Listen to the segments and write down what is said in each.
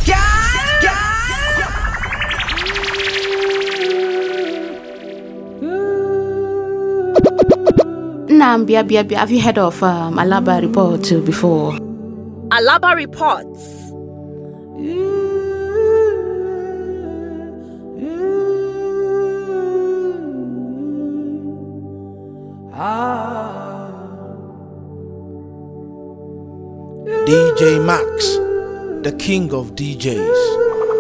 Have you heard of Alaba Report before? Alaba Reports. DJ Max, the king of DJs.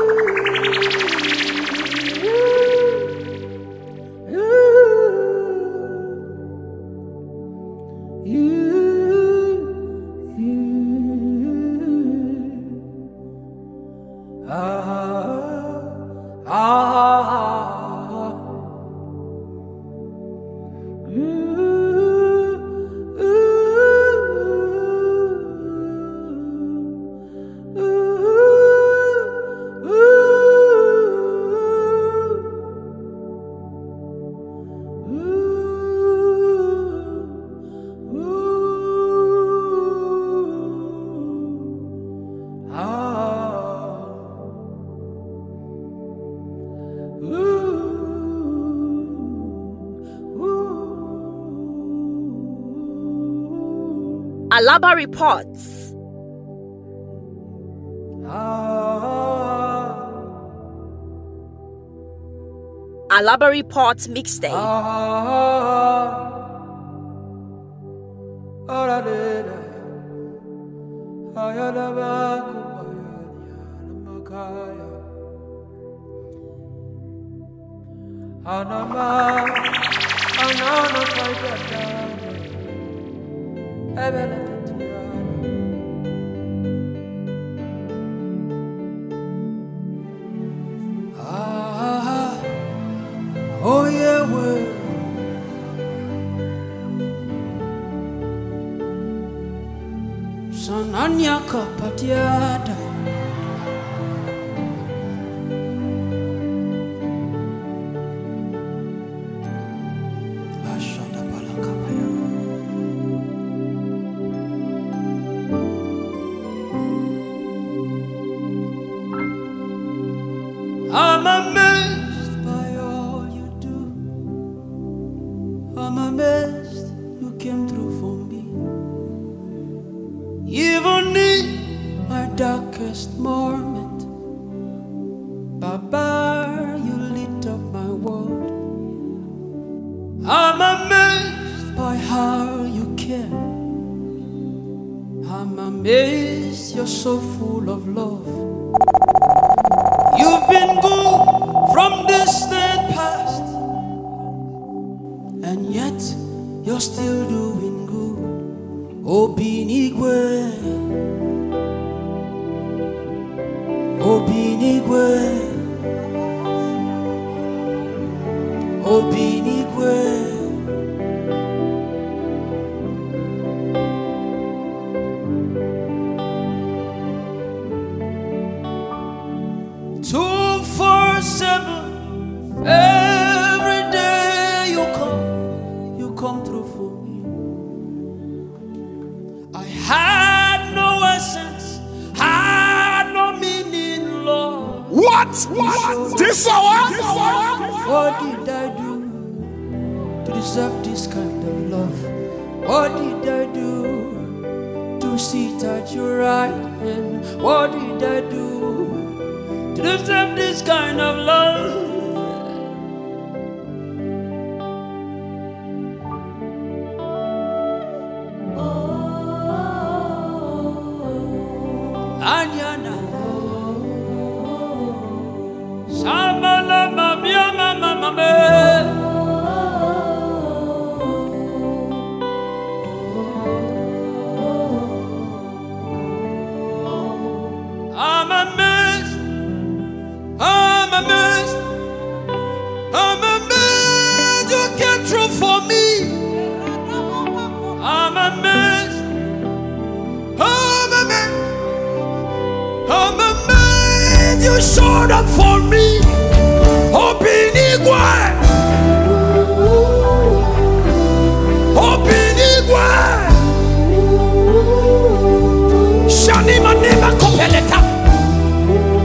Alaba Reports. Alaba Reports mixtape. Oh yeah, well. Sananya kapatiada. Ashada balakabaya. I'm amazed by all you do. I'm amazed you came through for me. Even in my darkest moment, Baba, you lit up my world. I'm amazed by how you care. I'm amazed you're so full of love. You've been good from distant past, and yet you're still doing good. Obinigwe, Obinigwe, Obinigwe. Every day you come through for me. I had no essence, had no meaning, Lord. What? This hour? What did I do to deserve this kind of love? What did I do to sit at your right hand? What did I do to deserve this kind of love? Anyana Samala mamia mama mame I'm amazed, I'm amazed, I'm amazed you came through for me. I'm amazed, I'm amazed, I'm amazed you showed up for me. Obinigwe, Obinigwe, Shani manema kopeleta.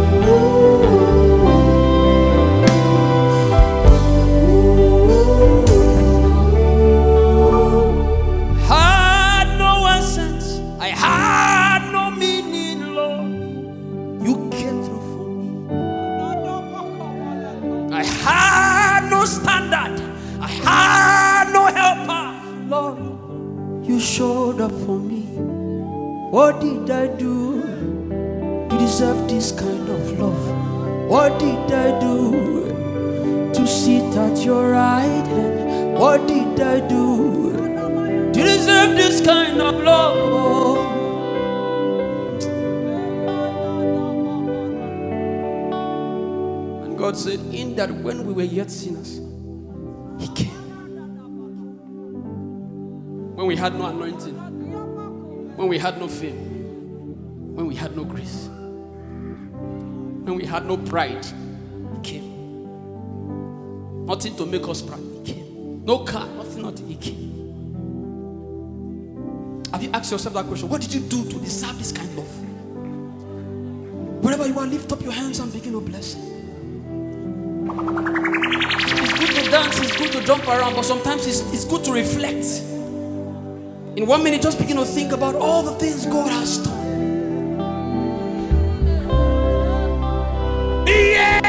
What did I do to deserve this kind of love? What did I do to sit at your right hand? What did I do to deserve this kind of love? And God said, in that when we were yet sinners, He came. When we had no anointing, when we had no fame, when we had no grace, when we had no pride, He came. Nothing to make us proud, He came. No car, nothing, He came. Have you asked yourself that question? What did you do to deserve this kind of love? Wherever you are, lift up your hands and begin to bless Him. It's good to dance, it's good to jump around, but sometimes it's good to reflect. In 1 minute, just begin to think about all the things God has done. Yeah!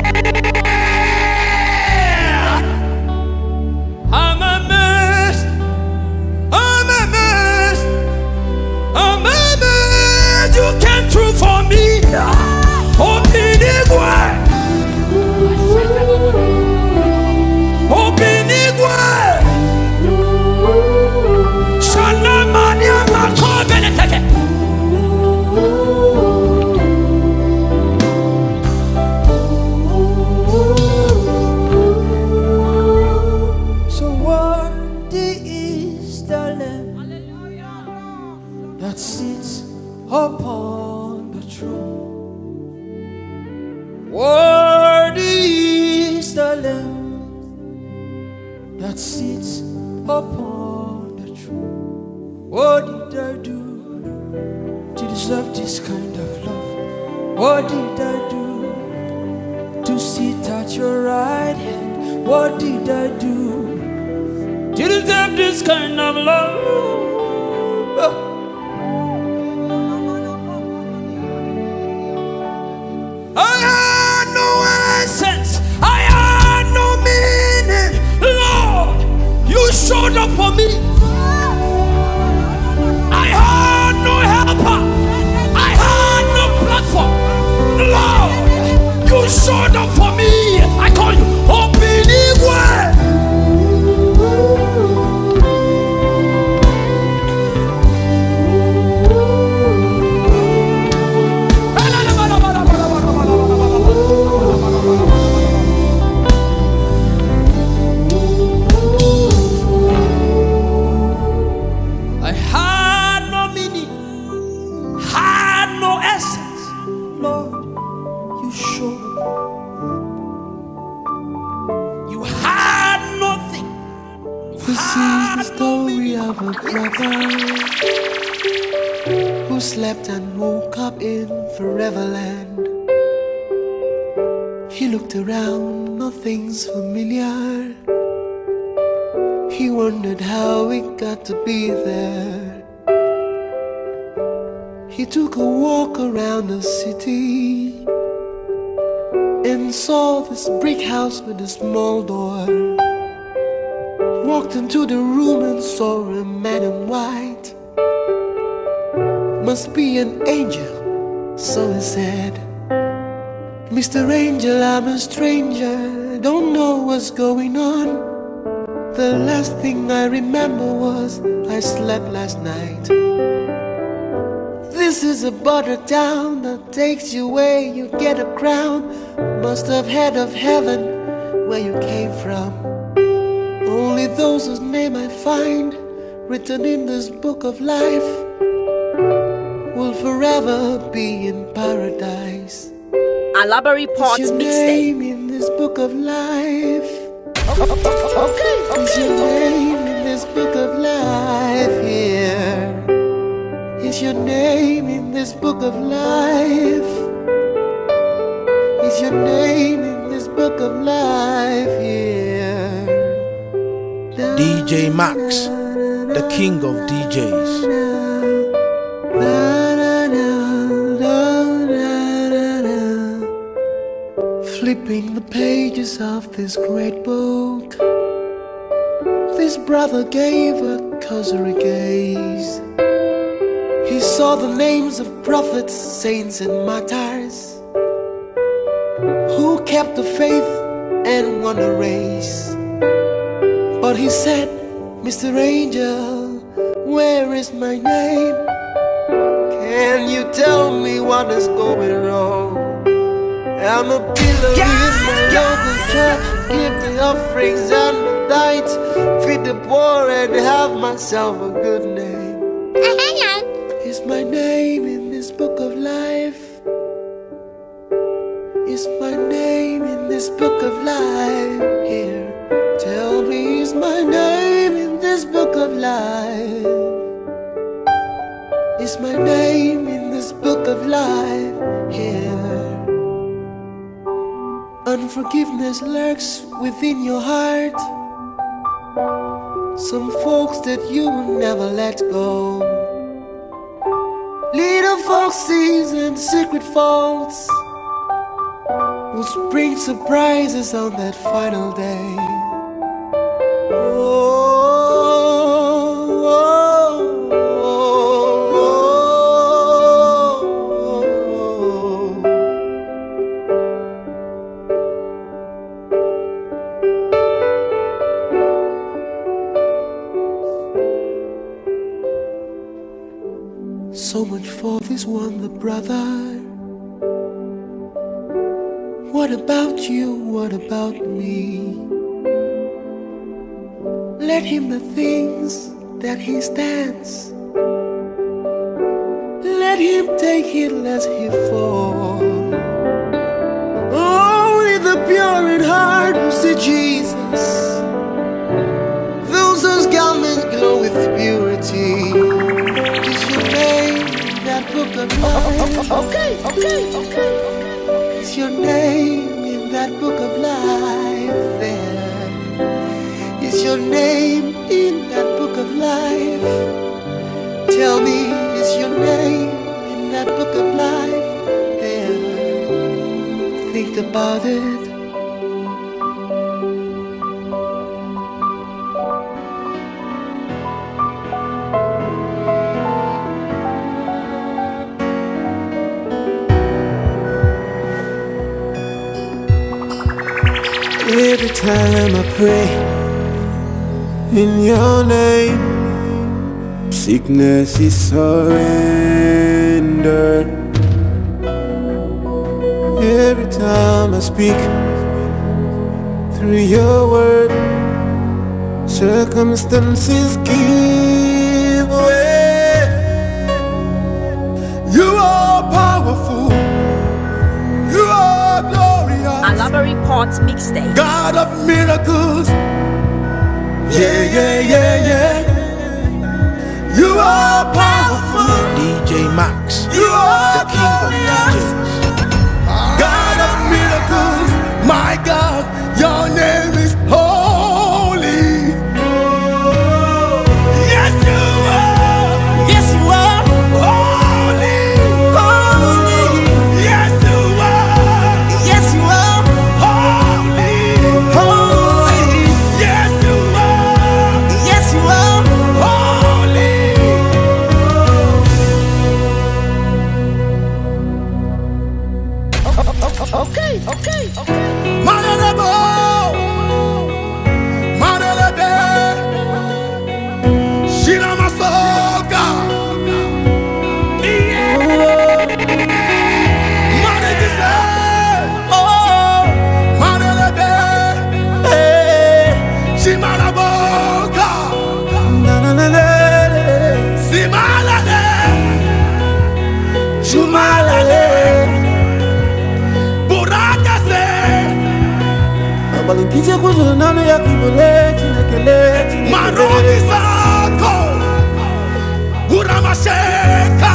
I'm amazed. I'm amazed. I'm amazed. You came through for me. Open it wide. Open it wide. So worthy is the Lamb that sits upon the throne. Worthy is the Lamb that sits upon the throne. What did I do to deserve this kind of love? What did I do to sit at your right hand? What did I do to deserve this kind of love? I had no essence, I had no meaning. Lord, you showed up for me. I had no helper. I had no platform. Lord, you showed up for me. I call you open it wide. I had no meaning, had no essence. Lord, you showed up. You had nothing. This is the story of a brother who slept and woke up in Foreverland. He looked around, nothing's familiar. He wondered how it got to be there. He took a walk around the city and saw this brick house with a small door. Walked into the room and saw a man in white. Must be an angel, so he said. Mr. Angel, I'm a stranger, don't know what's going on. The last thing I remember was I slept last night. This is a border town that takes you where you get a crown. Must have heard of heaven where you came from. Only those whose name I find written in this book of life will forever be in paradise. Alaba Report Is your Mixtape. name in this book of life? Is your name in this book of life here? Is your name in this book of life? Is your name in this book of life here? DJ Max, the king of DJs. Flipping the pages of this great book, this brother gave a cursory gaze. He saw the names of prophets, saints, and martyrs who kept the faith and won the race. But he said, Mr. Angel, where is my name? Can you tell me what is going wrong? I'm a pillar in my local church, give the offerings and the tithes, feed the poor and have myself a good name. Is my name in this book of life? Is my name in this book of life? Here, tell me, is my name in this book of life? Is my name in this book of life? Here, unforgiveness lurks within your heart. Some folks that you will never let go. Little foxes and secret faults will bring surprises on that final day. So much for this wonder, brother. What about you? What about me? Let him the things that he stands. Let him take it lest he fall. Only the pure in heart will see Jesus. Those whose garments glow with purity. Is your name in that book of life? Okay. Is your name in that book of life there? Is your name in that book of life? Tell me, is your name in that book of life there? Think about it. Every time I pray in your name, sickness is surrendered. Every time I speak through your word, circumstances give way. You are powerful. You are glorious. Alabari Port Mixtape. God of miracles. Yeah. You are powerful. DJ Max, You are the king of glorious. DJs. God of miracles. My God, your name is holy. Yes, you are. Yes, you are. Holy. Yes, you are. Yes, you are. Holy. Yes, you are. Yes, you are. Holy. Okay. Manelebo. Manelede. Shina Masoka. Manedise. Oh. Manelede. Shimanaboka. Simalade. Shumalade. Burakase. Abalinkize kuzulu nami ya kibole chinekele. Marobi sako. Buramasheka.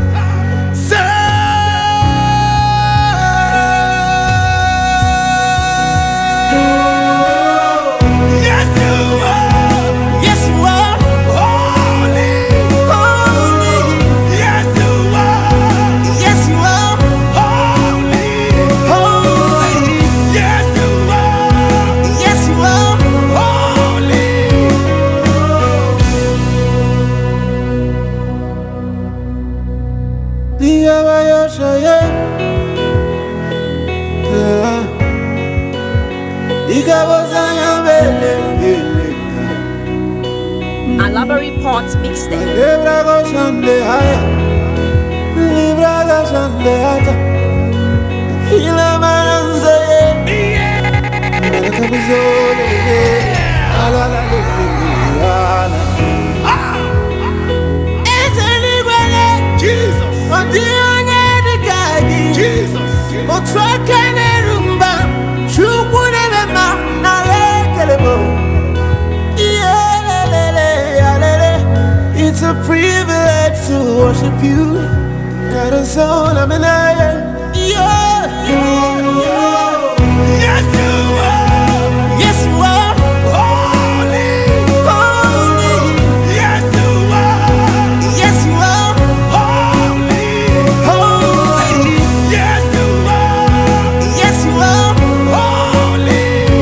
Yes, you are. Yes, you are. Holy. Yes, you are. Yes, you are. Holy. Yes, you are. Yes, you are. Holy. Alaba Report Mixtape. It's a privilege to worship you. Got a soul, I'm an iron. Yes, you are. Yes, you are. Holy, holy. Yes, you are. Yes, you are. Holy, holy. Yes, you are. Yes, you are. Holy.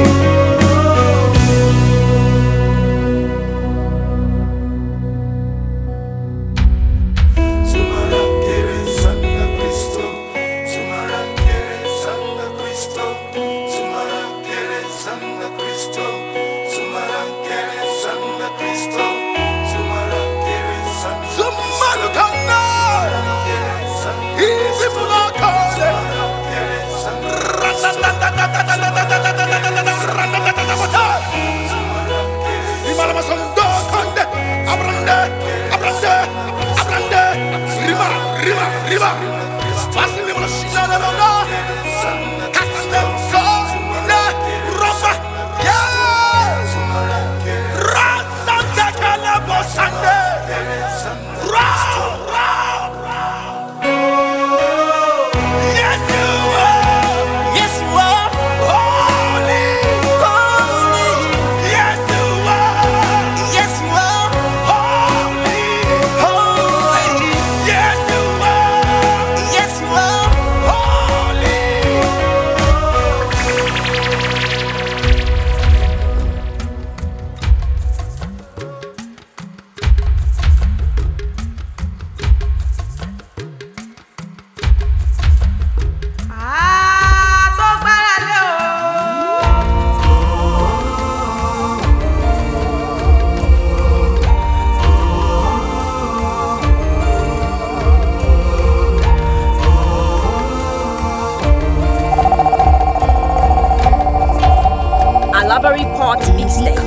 Alaba Report Mixtape.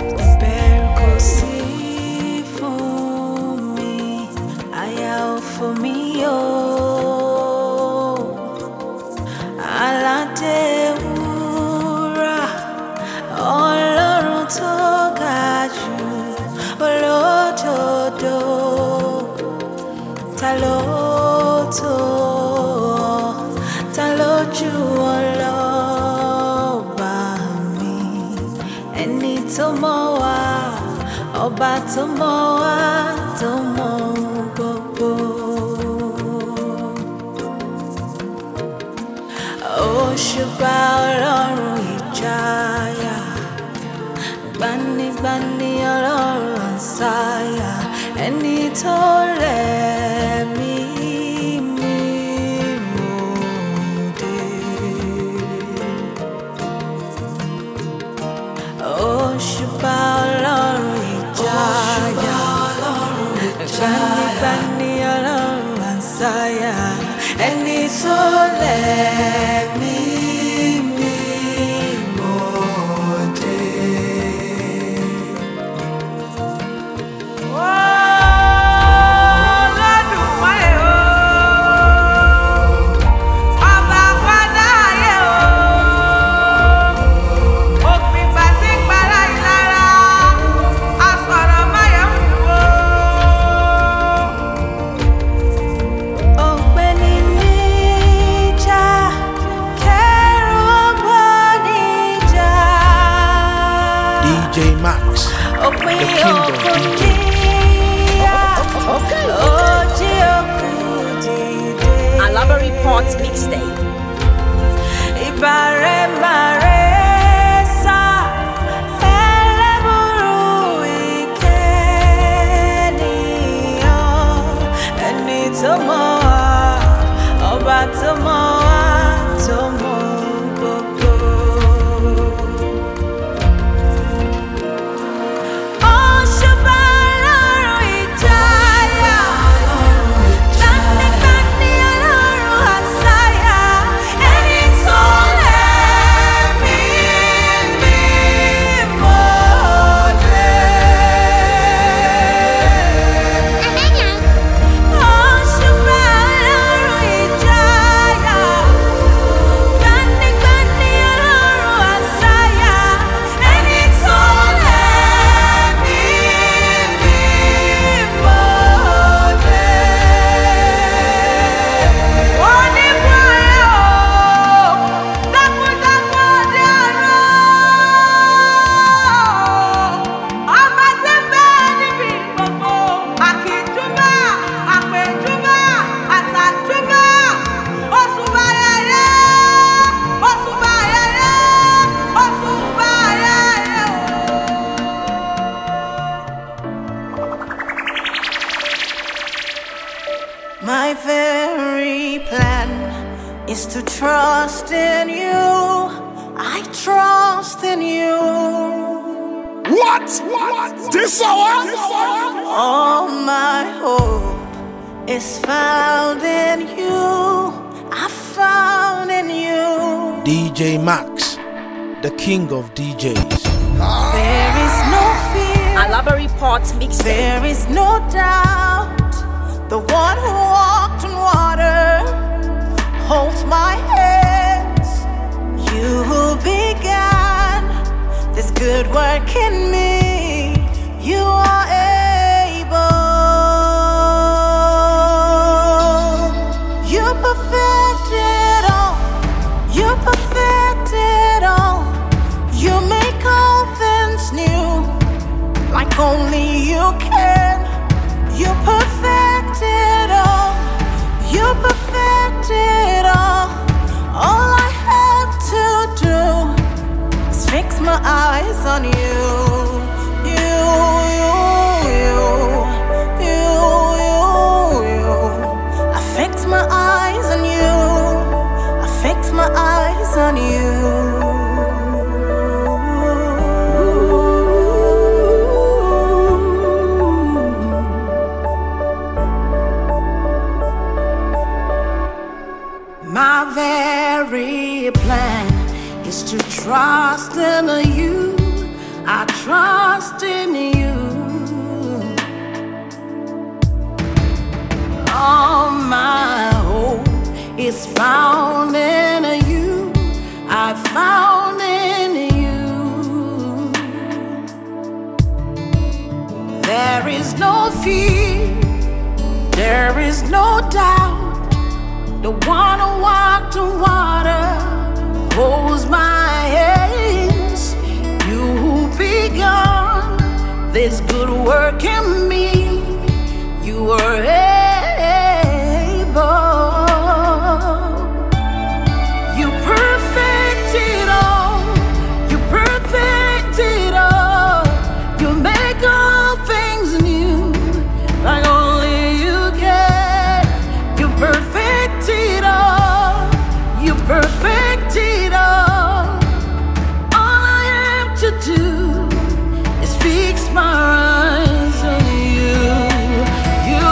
Ọba tó mọ̀ wá tó mọ̀ gbogbo. Òṣùpá Ọlọ́run ìjayà, gbanigbani Ọlọ́run àǹsáyà, ẹni tó lẹ̀ mí dé. Òṣùpá Ọlọ́run ìjayà, gbanigbani Ọlọ́run àǹsáyà, ẹni tó lẹ̀ mí dé. DJ Max, the king of DJs. Alaba Report Mixtape. Tomorrow is to trust in you. I trust in you. What? This hour? All my hope is found in you. I found in you. DJ Max, the king of DJs. There is no fear. Alaba Report Mixtape. There is no doubt. The one who walked on water holds my hands. You who began this good work in me, you are able. You perfected all. You perfected all. You make all things new, like only you can. You perfected all. You perfected all. All I have to do is fix my eyes on you. I fix my eyes on you. I fix my eyes on you. My very plan is to trust in you. I trust in you. All my hope is found in you. I found in you. There is no fear. There is no doubt. The one who walked on water holds my hands. You who begun this good work in me, you are able. You perfected all. You perfected all. You make all things new, like only you can. You perfected all. You perfected all. All I have to do is fix my eyes on you. You.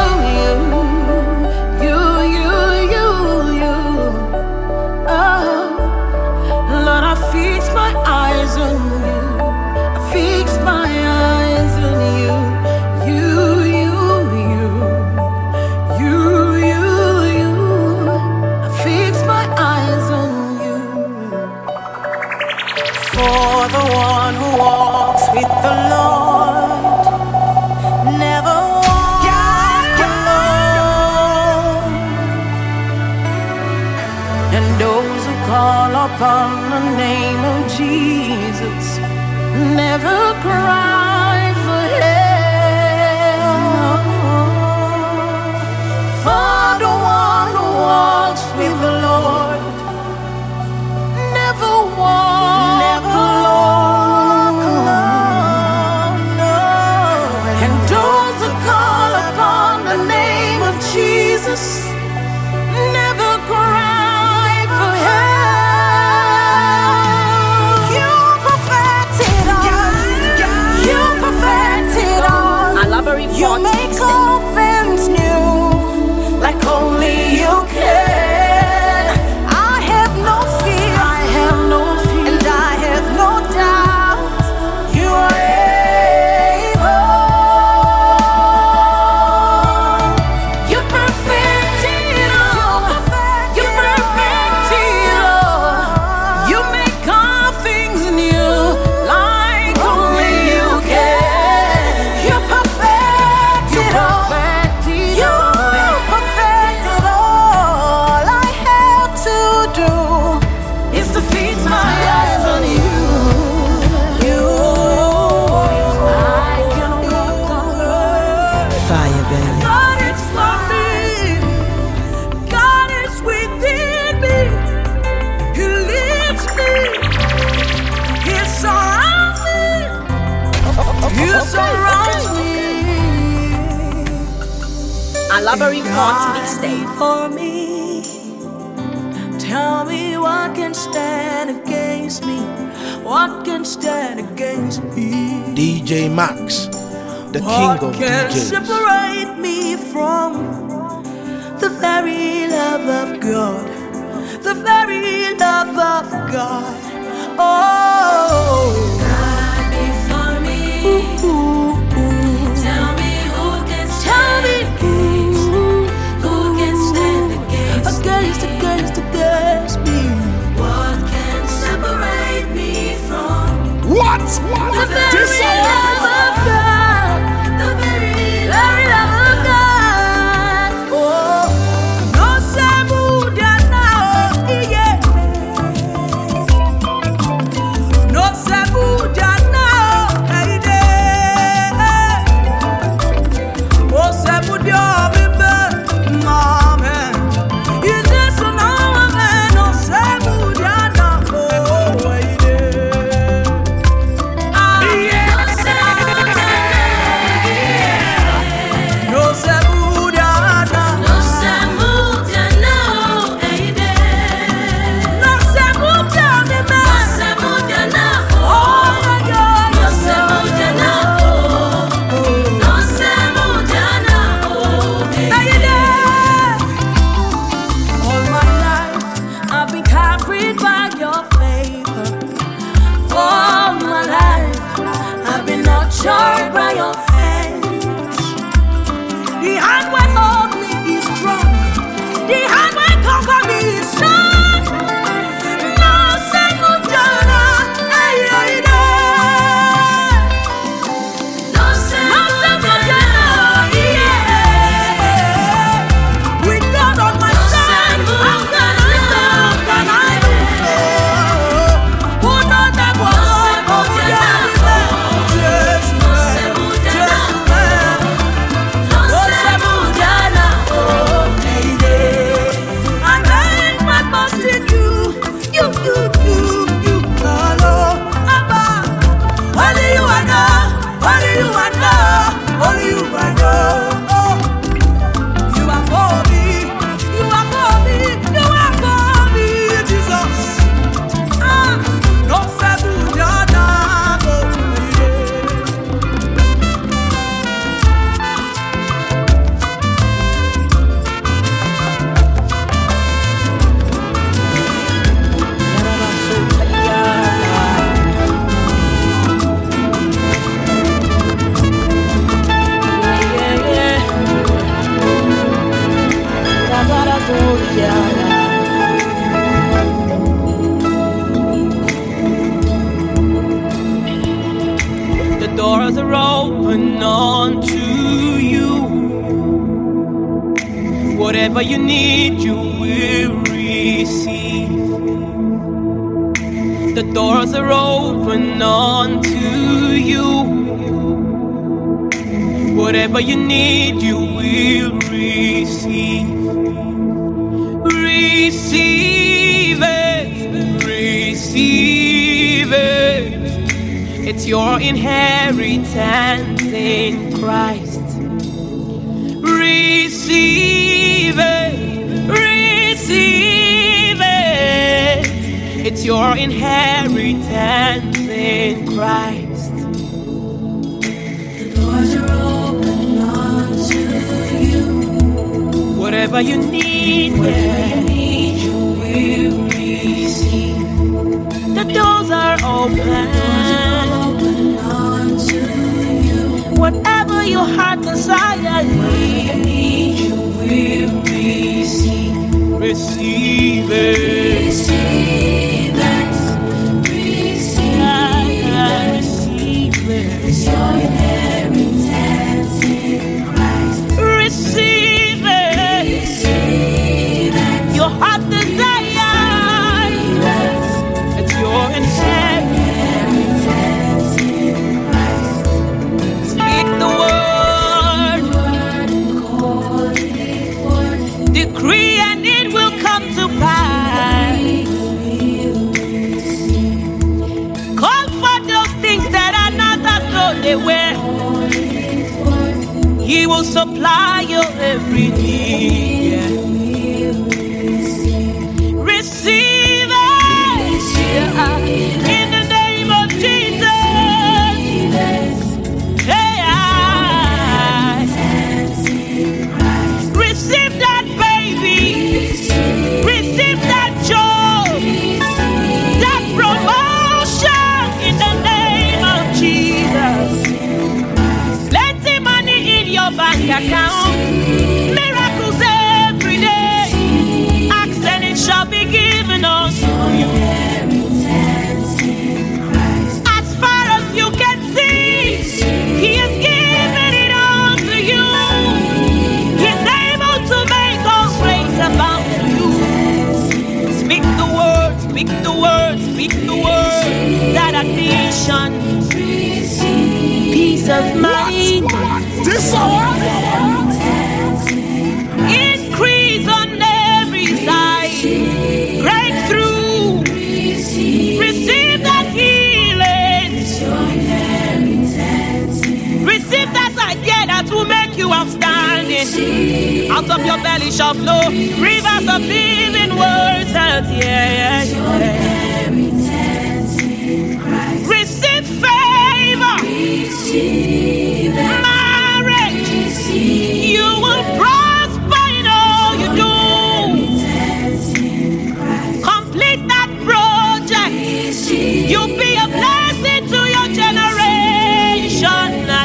Oh, Lord, I fix my eyes on you. I fix my eyes on you. You. For the one who walks with the Lord never walks alone, and those who call upon the name of Jesus never cry for help. For the one who walks with the Lord never walk alone, no. And those who call upon the name of Jesus never cry for help. You perfected all. You perfected all. Alaba Report You make all things new, like only you can. I have no fear. I have no fear. And I have no doubt. You are able. You perfected all. You perfected all. You make all things new, like only you can. You perfected all. You perfected all. I have to do is to fix my eyes on you. I can walk on earth. Fire, baby. God is for me. God is within me. He leads me. He surrounds me. He surrounds me. Alaba Report Mixtape. For me, can stand against me? What can stand against me? DJ Max, the king of DJs. What can separate me from the very love of God? The very love of God. Oh, God be for me. Tell me who can stand against me? Who can stand against me? What can separate me from What? the very love of God? The very love of God. Oh, no samuda now, yeah. No samuda now, hey. No samuda, baby, mama. Is this no man? No samuda now, oh, hey. No samuda now. No samuda now, hey. No samuda, baby. No samuda now, oh my God. No samuda now, no samuda now, hey. All my life I've been carried by your favor. All my life I've been nurtured by your hands. The hand when hold me is strong. The hand when cover me is strong. No semudana, hey. No semudana, yeah. With God on my side, how can I do? Who knows that was the doors are open unto you. Whatever you need, you will receive. The doors are open unto you. Whatever you need, you will receive. Receive it, receive it. It's your inheritance in Christ. Receive it, receive it. It's your inheritance in Christ. The doors are open unto you. Whatever you need, you will receive. The doors are open unto you. Whatever your heart desires, you will receive. Receive it. Receive it. Receive it. It's your inheritance in Christ. Receive it. Receive it. Your heart desires. It's your inheritance in Christ. Speak the word. Decree and it will come to pass. Call for those things that are not as though they were. He will supply your every need. Receive it. speak the word, that a nation, peace of mind, increase on every side, breakthrough, receive that healing, receive that idea that will make you outstanding. Out of your belly shall flow rivers of living words. Receive favor, marriage, you will prosper in all you do. Complete that project, you'll be a blessing to your generation.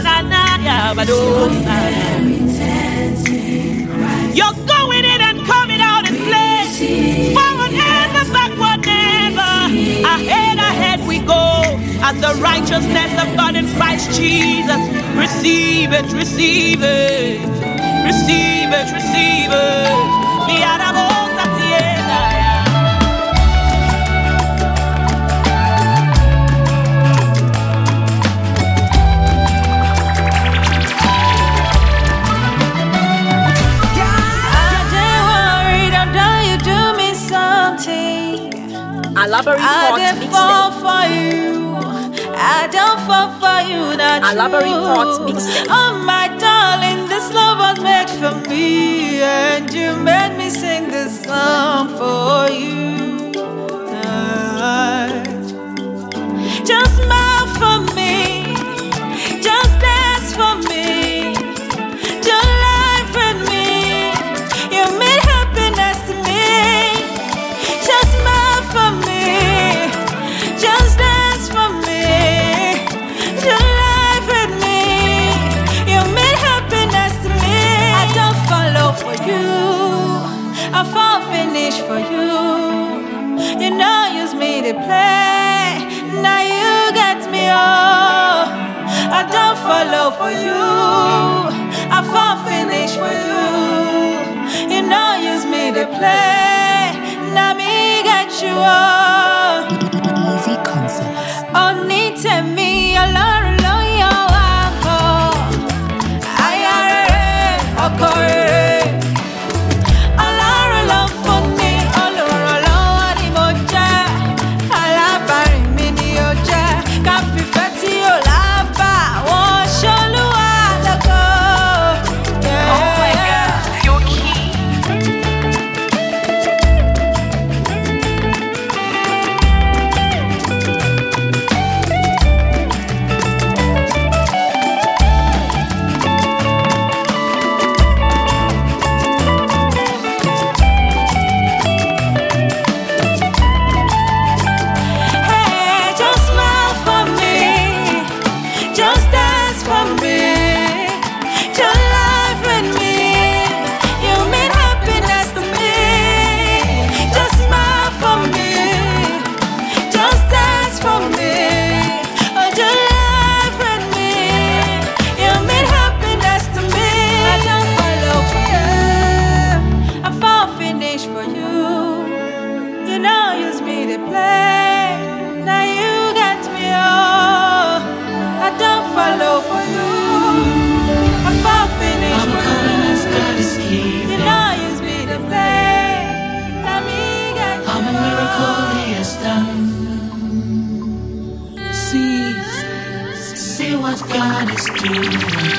You're going in and coming out in place. Forward ever, backward never. Ahead we go. As the righteousness of God in Christ Jesus. Receive it, receive it. Receive it, receive it. Alabari I don't fall for you, that's Alabari Port mixtape. Oh my darling, this love was made for me, and you made me sing this song for you. Just smile for me, just dance for me, do life with me. You mean happiness to me. Just smile for me. Just dance for me, do life with me. You mean happiness to me. I don't follow for you, I fall finish for you. You know use me to play, now you get me all. I don't follow for you, I fall finish for you. You know use me to play, now me get you all. Easy concepts. Oni temi Ọlọ́run yo ako, aya rere ọkọ rere. Ọlọ́run ló fún mi, olùrànlọ́wọ́ ni mo jẹ́, alábàárìn mi ni ó jẹ́, ká fìfẹ́ tí ò lábà wọn ṣolúwa lógo. Oh my God, you're key. See what God is doing.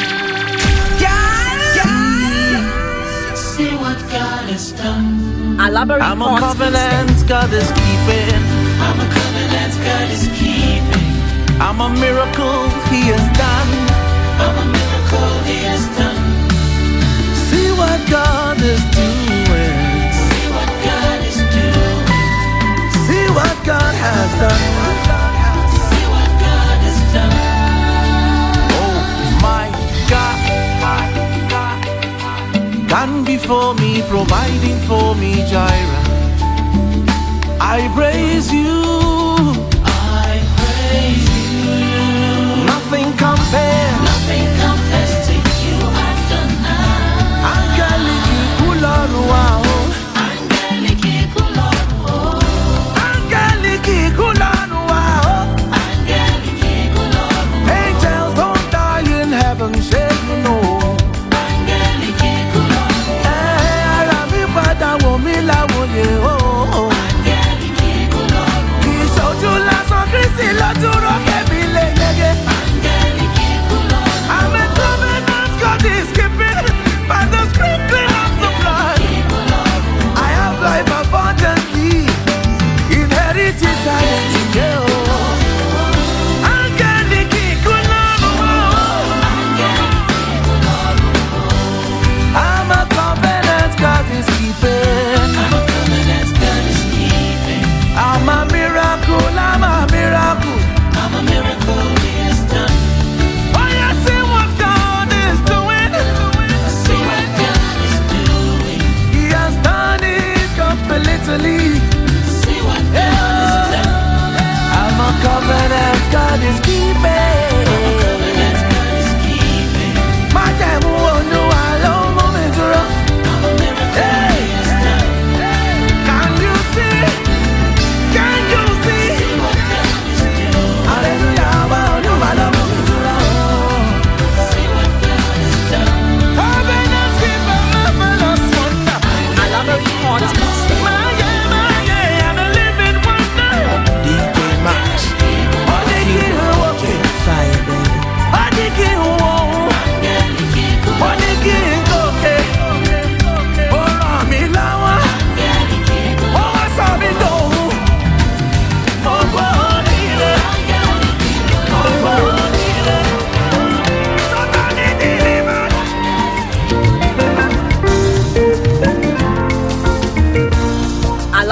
See what God has done. I'm a covenant God is keeping. I'm a covenant God is keeping. I'm a miracle He has done. I'm a miracle He has done. See what God is doing. See what God is doing. See what God has done. See what God has done. Oh my God. Gone before me, providing for me, Jireh. I praise you. I praise you. Nothing compares. Nothing compares to you. I've done now. Angeliki kulorua. Angeliki kulorua.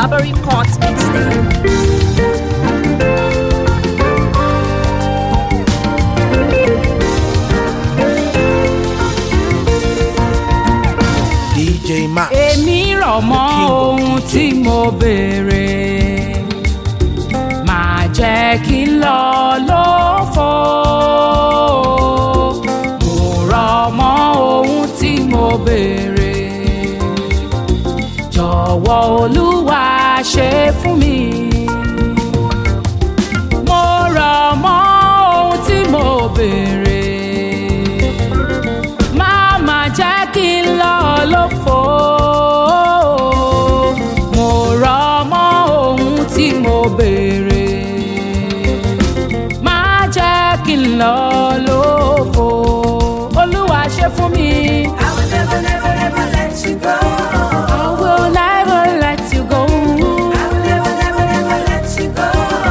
Alabari Port Mixtape. DJ Max. Èmi rọ̀ mọ́ ohun tí mo béèrè, máa jẹ́ kí n lọ lófo. Mo rọ̀ mọ́ ohun tí mo béèrè, jọ̀wọ́ Olúwa ṣe fún mi. Mo rọ̀ mọ́ ohun tí mo béèrè, má jẹ́ kí n lọ lófo. Mo rọ̀ mọ́ ohun tí mo béèrè, má jẹ́ kí n lọ lófo. Olúwa ṣe fún mi. I will never, never, never let you go. I will never let you go. I will never, never, never let you go.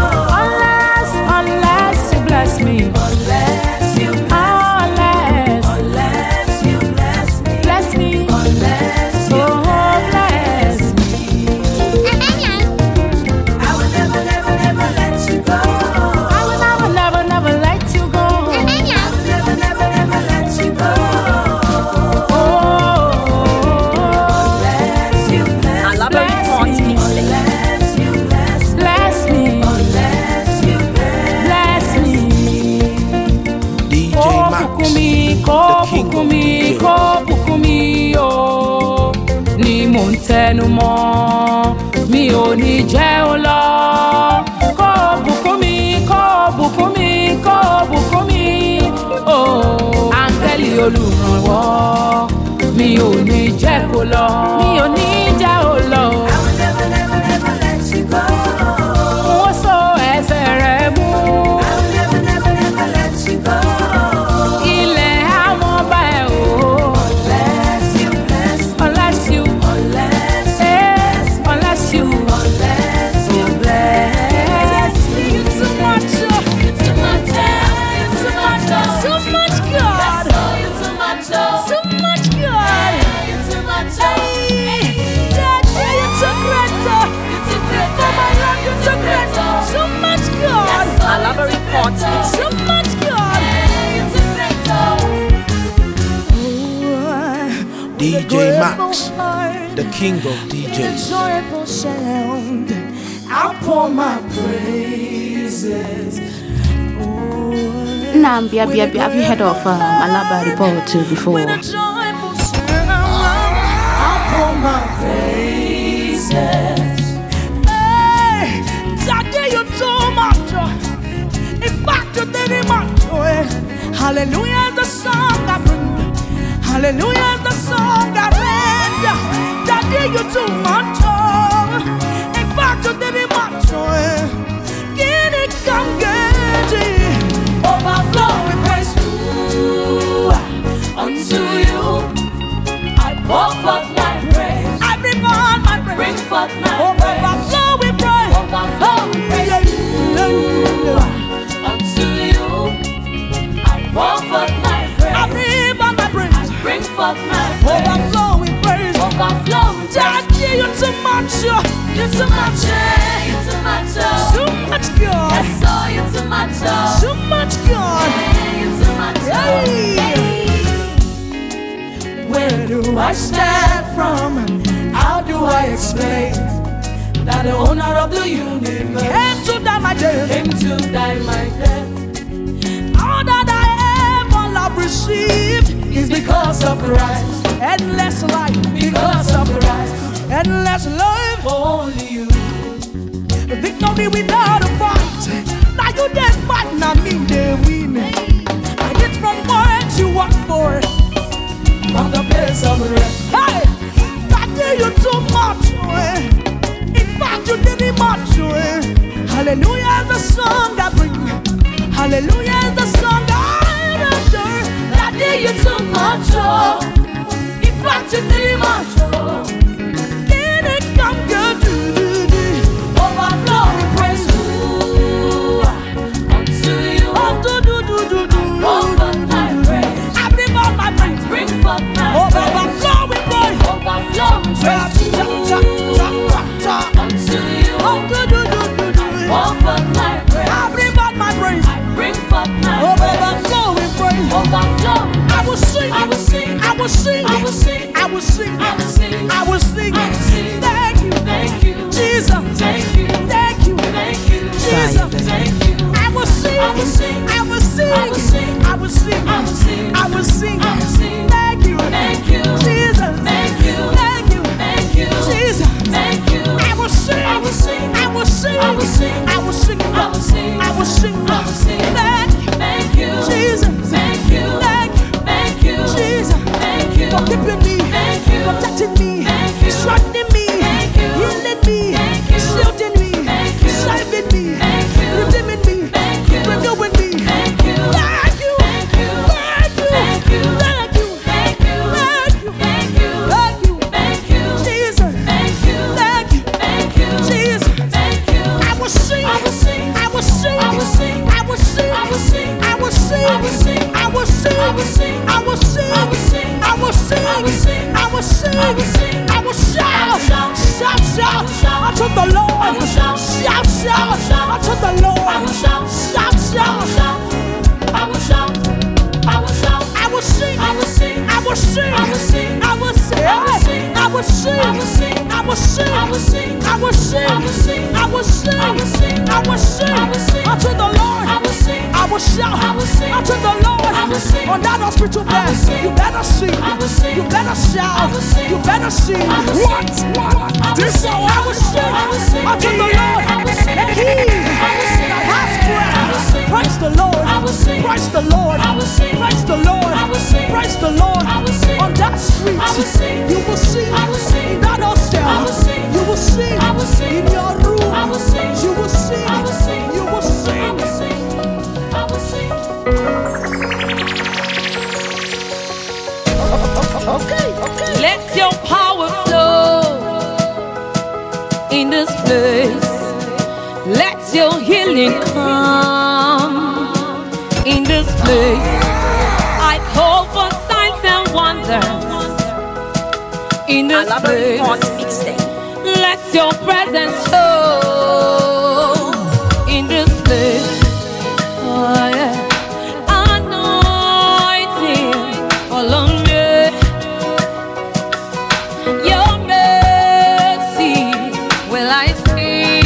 Unless you bless me. Unless you bless me. Bless me. Unless you bless me. I will never, never, never let you go. I will never, never, never let you go. I will never, never, never let you go. Unless you bless Alabari Port Mixtape. Unless you Bless me. Unless you Bless me. DJ Max. Bùkún mi, kó bùkún mi, kó bùkún mi o, ni mò ń tẹnu mọ́, mi ò ní jẹ́ ó lọ. Kó bùkún mi, kó bùkún mi, kó bùkún mi o, áńgẹ́lì olùrànwọ́, mi ò ní jẹ́ kó lọ, mi ò ní jẹ́ ó lọ. I will never, never, never let you go. Mo so ẹsẹ̀ rẹ̀ mú. I will never, never, never let you go. Ilẹ̀ àmọ́ bá ẹ o. Unless you bless me. Unless you, Unless unless you bless me. you too much, You're too much, you're too much, too much God, you're too much, too much God. you're too much, Daddy, you're too great, you're too great, for my life you're too great, too much God, Alabari Port Mixtape. too much God. you're too great, DJ Max, the king of DJs. Joyful sound, I'll pour my praises. Nambia, have you heard of Alabari Port before? With a joyful sound, I'll pour my praises. Hey, Daddy, you're too much. In fact, you're very much. Hallelujah is the song I bring. Hallelujah is the song I render. Daddy, you're too much. In fact, you're very much. Get it, come get it. Overflowing praise unto you. I pour forth my praise. I bring on my praise. Bring forth my praise. Overflowing praise. Overflowing praise unto you. I pour forth my praise. I bring on my praise. Bring forth my praise. Overflowing praise. Overflowing praise. Daddy, you're too much. You're too much, you're too much, Too much God. yes, oh, you're too much, Too much God. you're too much, Hey. Where do I start from? How do I explain that the owner of the universe came to die my death? came to die my death. All that I ever have received is because of Christ. Endless life because of Christ. Endless life, Only you. victory without a fight. Now you dead fight, now me they win. And it's from what you work for, From the place of rest. hey, Daddy, you too much. In fact, you did it much. Hallelujah is the song I bring. Hallelujah is the song I render. Daddy, you're too much, in fact, you did much, Can it come good? overflowing praise unto you. Oh, do, do, do, do, do. Pour forth my praise. I bring all my praise. Bring forth my praise. Overflowing praise. Overflowing Cha, praise cha, cha, cha, cha, cha. unto I will sing, I will sing, I will sing. Thank you, Jesus. Thank you, thank you, Jesus. Thank you for keeping me, thank you, protecting me, thank you, strengthening me, thank you, healing me, thank you, shielding me, thank you, saving me, thank you, redeeming me, thank you, renewing me. thank you, Thank you, thank you, thank you, thank you, thank you, thank you, thank you, thank you, thank you, thank you, Jesus. thank you, Thank you, thank you, Jesus. thank you. I will sing, I will sing, I will sing, I will sing, I will sing, I will sing, I will sing, I will sing, I will sing, I will sing, I will sing, I will sing, I will sing, I will sing, I will sing, I will sing, I will shout, shout, shout, shout unto the Lord, I will shout, shout, shout, unto the Lord, I will shout, shout, shout, I will shout, I will shout, I will sing, I will sing, I will sing, I will sing, I will sing, I will sing, I will sing, I will sing, I will sing, I will sing, I will sing, I will sing, I will sing, I will sing, I will sing, I will sing, unto the Lord, I will sing, I will shout, I will sing, unto the Lord, I will sing, on that hospital I will bed, sing, you better sing, I will sing, you better I shout, will sing, you better sing. I will What? sing, This hour I will sing, I will sing, unto the Lord, I will sing, and He I will sing, that has I will sing, breath. Praise the Lord, I will sing, praise the Lord, I will sing, praise the Lord, I will sing, praise the Lord. I will sing, On that street, I will sing, you will sing. I will sing, In that hostel, I will sing, you will sing. I will sing, In your room, I will sing, you will sing. I will sing, You will I sing. will sing, I will sing. Okay. Let your power flow in this place. Let your healing come in this place. I call for signs and wonders in this place. Let your presence show in this place. Oh, yeah. Anointing follow me. Your mercy will I see.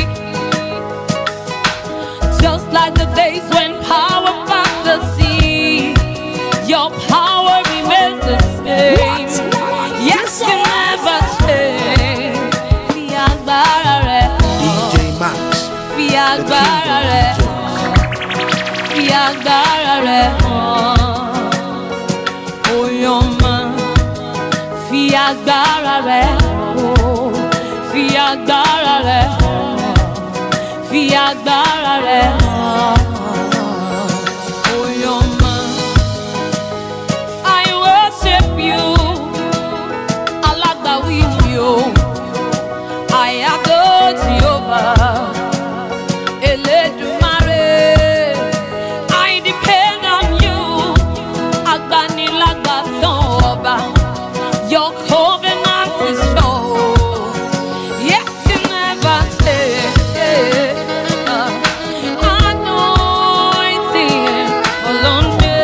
Just like the days when power parted the sea, your power remains the same. Yes, you never change. Fi agbára rẹ̀ hàn. DJ Max, Fi the agbára rẹ̀ King hàn. Fi agbára rẹ̀ hàn. Oyoma. Fi agbára rẹ̀ hàn. Fi agbára rẹ̀ hàn. Fi agbára rẹ̀ hàn. Oyoma. I worship you. Alágbàwí mi o. I adore Jehovah. Elédùmarè. I depend on you. Agbanilágbàtàn ọba. Your covenant is sure. Yes, you never change. Anointing follow me.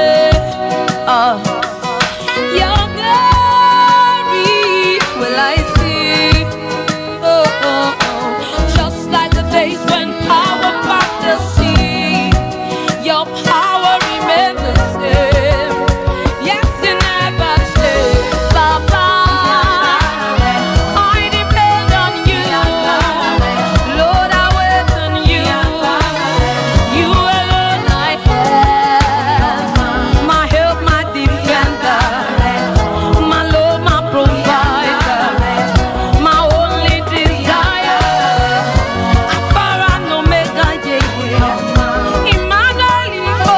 Your glory will I see. Oh, oh, oh. Just like the days when power parted the sea, your power remains the same. Yes, you never change, Baba. I depend on you, Lord. I wait on you. You alone I have, my help, my defender, my Lord, my provider, my only desire. Alpha and Omega, yeah. Emmanuel,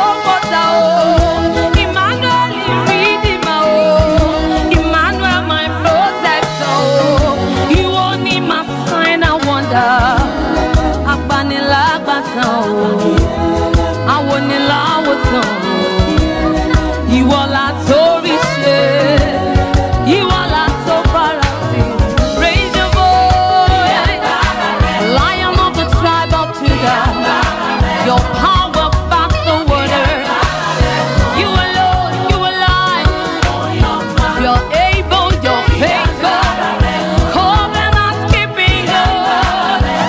Emmanuel, Redeemer, Emmanuel, my protector. You only my sign and wonder. Agbanilágbàtàn o, awoniláwòtán o. Ìwọ la torí ṣe, ìwọ la tó fara sí. Raise your voice, Lion of the tribe of Judah. Your power back the water. You alone, you alive. You're able, you're faithful. Covenant keeping God.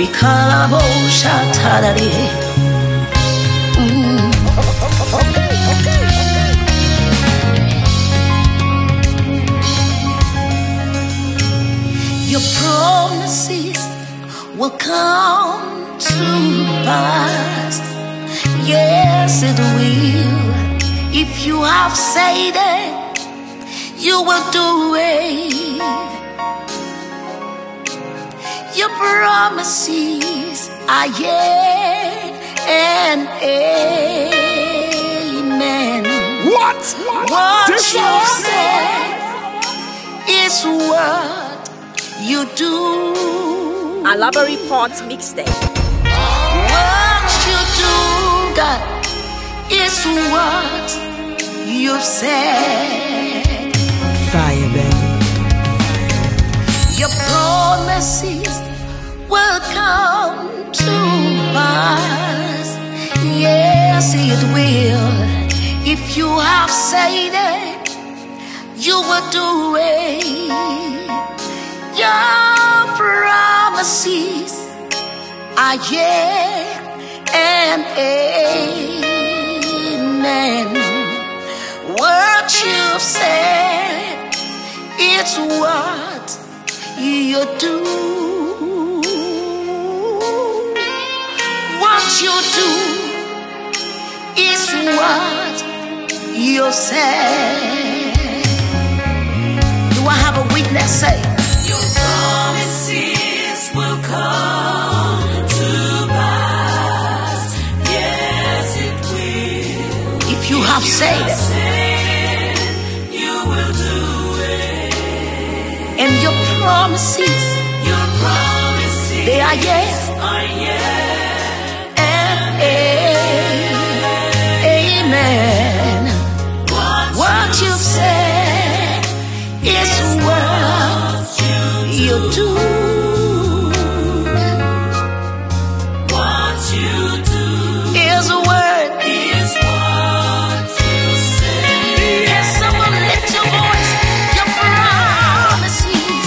Ikalabosha Tadari. Your promises will come to pass. Yes, it will. If you have said it, you will do it. Your promises are yes and amen. What you said is what you do. Alaba Report Mixtape. What you do, God, is what you said. Fire, baby. Your promises will come to pass. Yes, it will. If you have said it, you will do it. Your promises are yes and amen. What you said, it's what you do. What you do is what you say. Do I have a witness? Say, your promises will come to pass. Yes, it will. If you have said it, you will do it. And your promises, they are yes. And amen. What you said is what you do. What you do is what you say. Yes, someone lift your voice. Your promises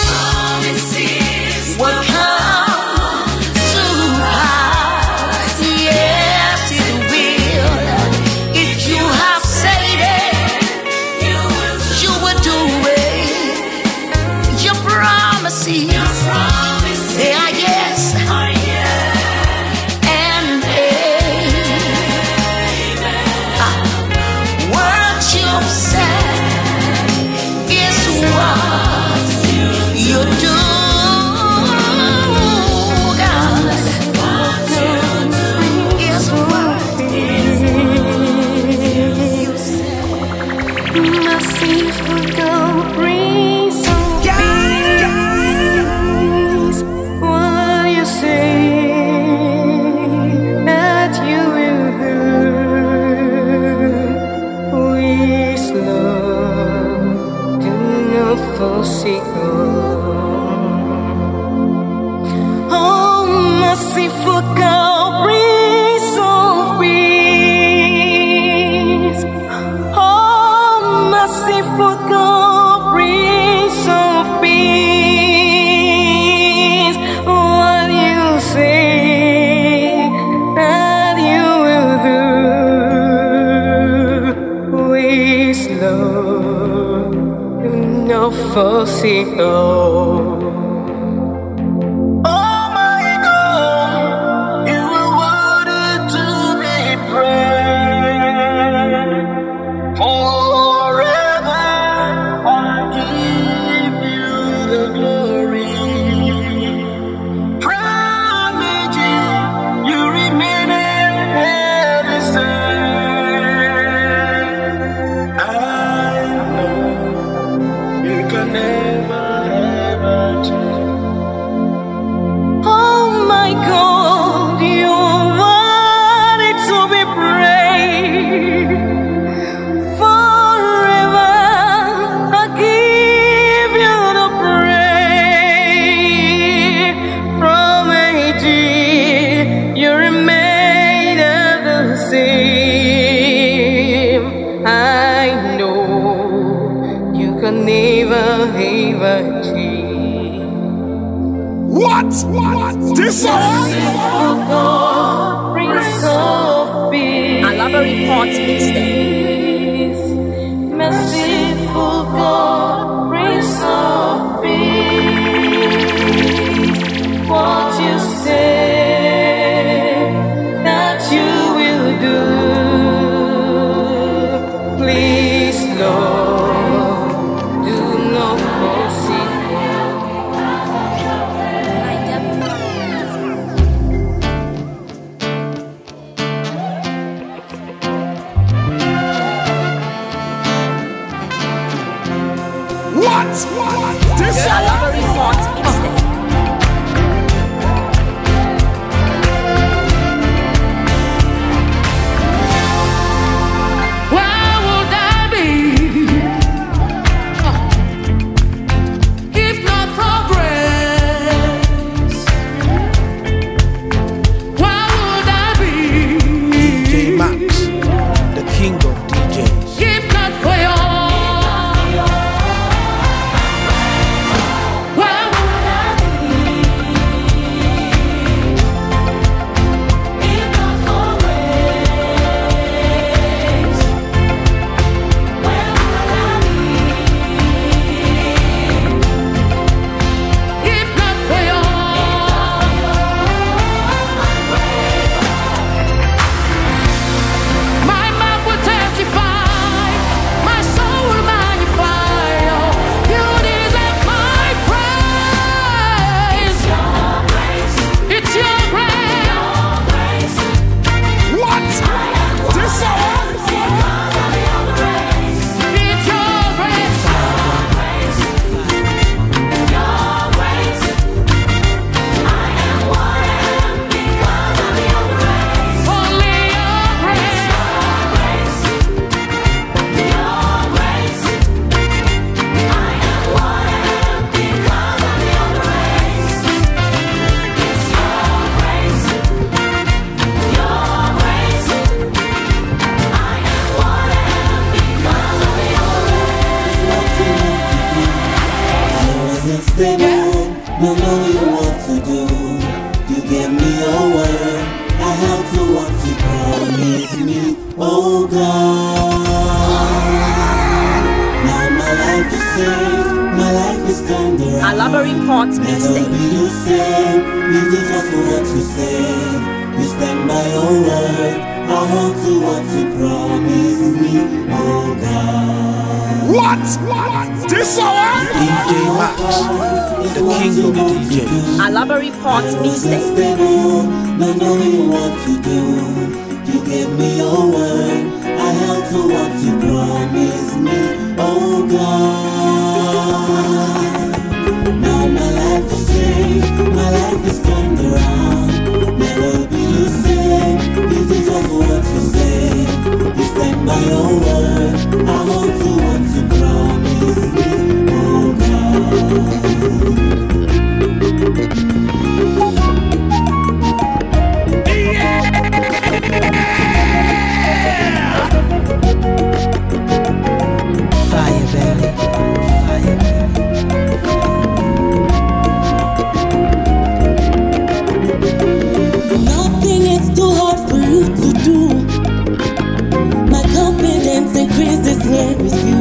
will come to pass. Yes, it will. If you have said it, you will do it. Your promises, they are yes and amen. What you said is what you do. God, is what you said. Merciful God, Prince of Peace, what you say that you will do with love, do not forsake us. Oh, merciful God, Prince of Peace. Oh, merciful God, Prince of Peace, what you say that you will do with love, do not forsake us. Oh my God, you are worthy to be praised. Forever I give you the glory. Promise you remain the same. I know you can never What? This song? Alaba Report Mixtape. Merciful God, Prince of Peace, what you say that you will do, please, Lord, do not forsake What? This song? Alaba Report Mixtape. Where would I be if not for grace? Where would I be DJ Max, the king of DJs. if not for your? Where would I be if not for grace? Where would I be if not for your? My mouth will testify, my soul will magnify. You deserve my praise. It's your grace. What? This song? It's your grace. Only your grace. Stable, no know what to do. You gave me your word, I have to what you promise me, oh God. Now my life is saved, my life is turned around. Alaba Report Never Mixtape. be the same, you do just what you say. You stand by your word, I hold to what you promise me, oh God. What? This song? DJ Max, the king of DJs. Alaba Report Mixtape. No knowing what to do. You gave me your word, I held to what you promised me, oh God. Now my life is changed, my life is turned around. Never be the same, you did just what you say. You stand by your word, I hold to what you promised me, oh God. Fire belly, fire belly. Nothing is too hard for you to do. My confidence increases when with you.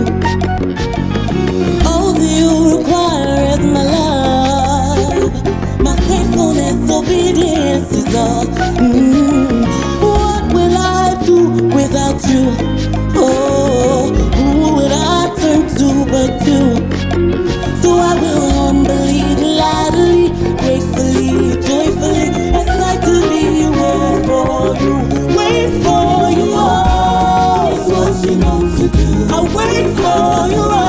All that you require is my love. My faithfulness, obedience is all. What will I do without you? Oh, who would I turn to but you? So I will humbly, gladly, gratefully, joyfully, excitedly wait for you. Wait for you, oh, it's what you know to do. I wait for you, oh,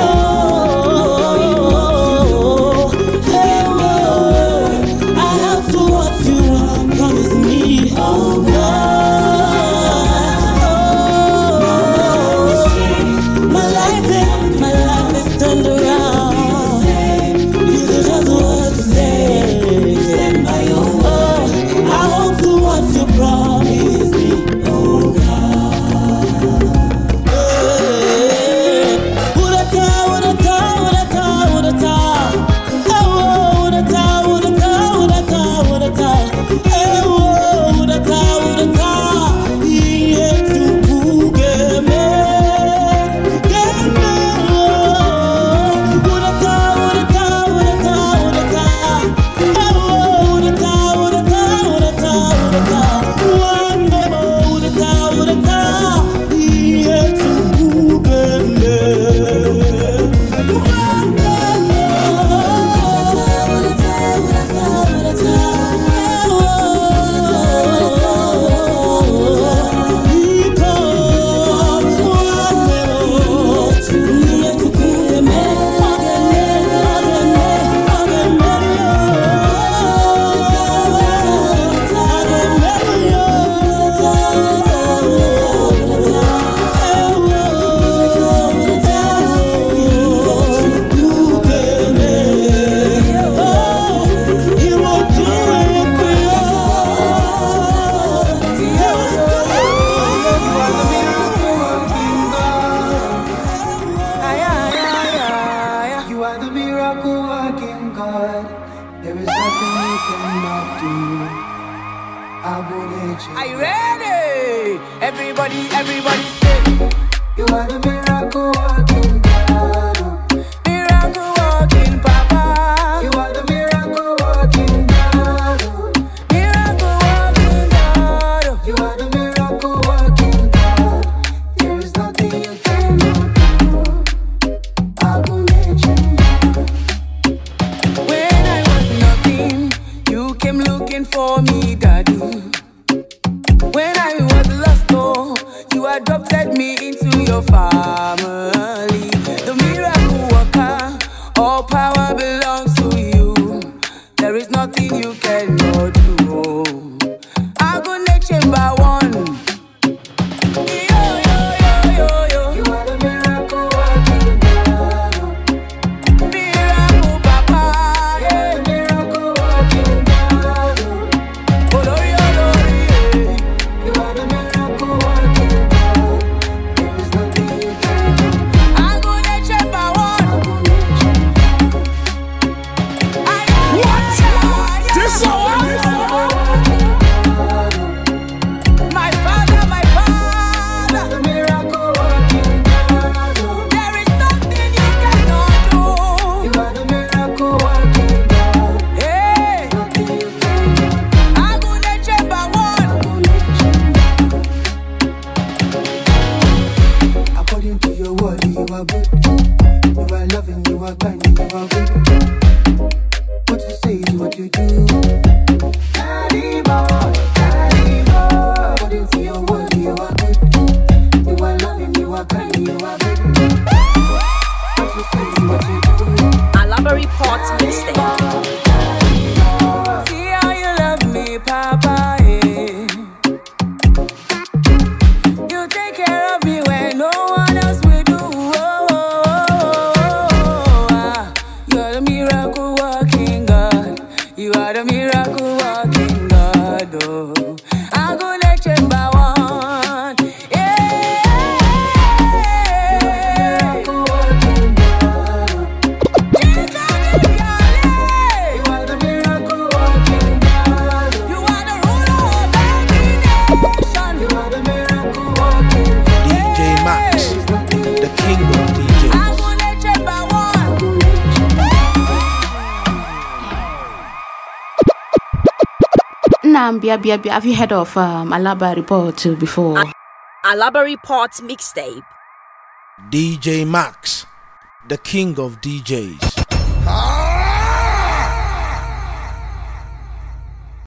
hey, oh, I have to what you promise me, oh God. nothing you cannot do. Are you ready? Everybody sing. You are the miracle working God. Miracle working Papa. You are the miracle working God. Miracle working God. You are the miracle working God. There is nothing you cannot do. I will let you know. When I was nothing, you came looking for me, Daddy. When I was lost, oh, you adopted me into your family. The miracle worker, all power belongs to you. There is nothing you cannot do. I go next chamber one. Yo, yo, yo, yo, yo. You are the miracle working God. Miracle Papa, yeah. The miracle working God. Olori, Olori, yeah. You are the miracle working God. There is nothing you cannot do. I go next chamber one. This one. My father, The miracle working God. there is nothing you cannot do. You are the miracle working God. Hey, Nothing you cannot I go next chamber one. According to your word, you are good. You are loving, you are kind, you are good. What you say is what you do. According to your word, you are good. You are loving, you are kind, you are good. What you say is what you do. Alaba Report Mixtape. See how you love me, Papa. Yeah. You take care of me when no one else will do. You're the miracle working God. You are the miracle working God. Oh, I'm gonna chamber one. Yeah. Miracle working God. You are the miracle working God. You are the ruler of every nation. You are the miracle working God. DJ Max, the king of DJs. I'm gonna chamber one. Bia. Have you heard of Alaba Report before? Alaba Report Mixtape. DJ Max, the king of DJs.